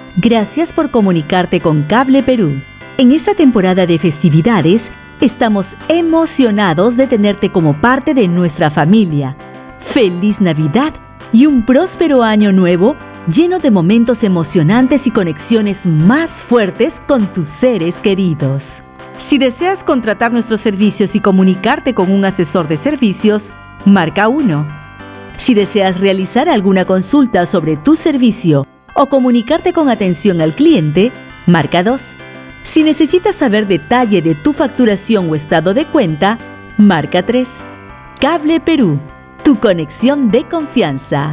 Gracias por comunicarte con Cable Perú. En esta temporada de festividades, estamos emocionados de tenerte como parte de nuestra familia. ¡Feliz Navidad y un próspero año nuevo lleno de momentos emocionantes y conexiones más fuertes con tus seres queridos! Si deseas contratar nuestros servicios y comunicarte con un asesor de servicios, marca 1. Si deseas realizar alguna consulta sobre tu servicio o comunicarte con atención al cliente, marca 2. Si necesitas saber detalle de tu facturación o estado de cuenta, marca 3. Cable Perú, tu conexión de confianza.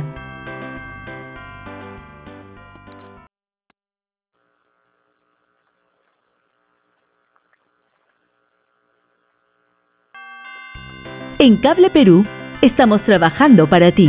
En Cable Perú, estamos trabajando para ti.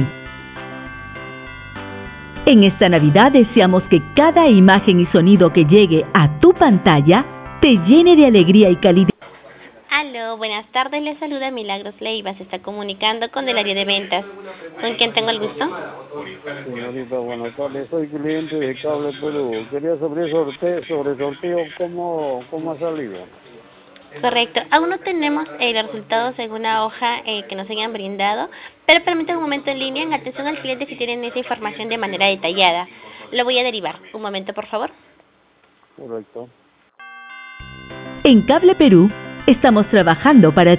En esta Navidad deseamos que cada imagen y sonido que llegue a tu pantalla te llene de alegría y calidez. Aló, buenas tardes, le saluda Milagros Leiva, se está comunicando con el área de ventas. ¿Con quién tengo el gusto? Señorita, buenas tardes, soy cliente de Cable Perú. Quería saber sobre sorteo, ¿cómo ha salido? Correcto, aún no tenemos los resultados en una hoja que nos hayan brindado, pero permítame un momento en línea, en atención al cliente si tienen esa información de manera detallada. Lo voy a derivar. Un momento, por favor. Correcto. En Cable Perú, estamos trabajando para ti.